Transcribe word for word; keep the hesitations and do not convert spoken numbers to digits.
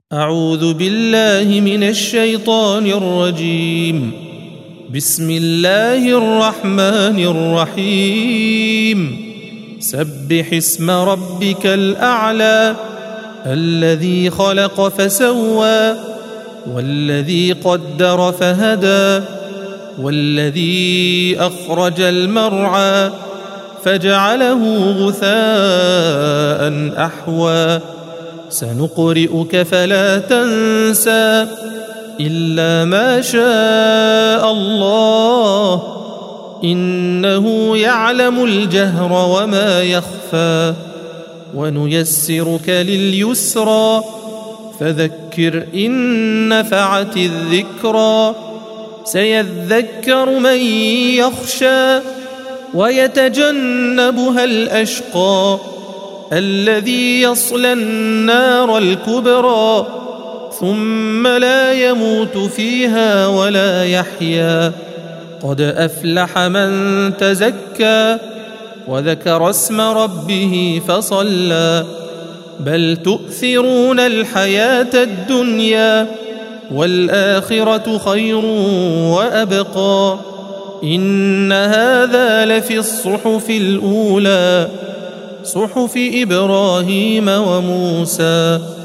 أعوذ بالله من الشيطان الرجيم. بسم الله الرحمن الرحيم. سبح اسم ربك الأعلى الذي خلق فسوى والذي قدر فهدى والذي أخرج المرعى فجعله غثاء أحوى سنقرئك فلا تنسى إلا ما شاء الله إنه يعلم الجهر وما يخفى ونيسرك لليسرى فذكر إن نفعت الذكرى سيذكر من يخشى ويتجنبها الأشقى الذي يصلى النار الكبرى ثم لا يموت فيها ولا يحيا قد أفلح من تزكى وذكر اسم ربه فصلى بل تؤثرون الحياة الدنيا والآخرة خير وأبقى إن هذا لفي الصحف الأولى صحف إبراهيم وموسى.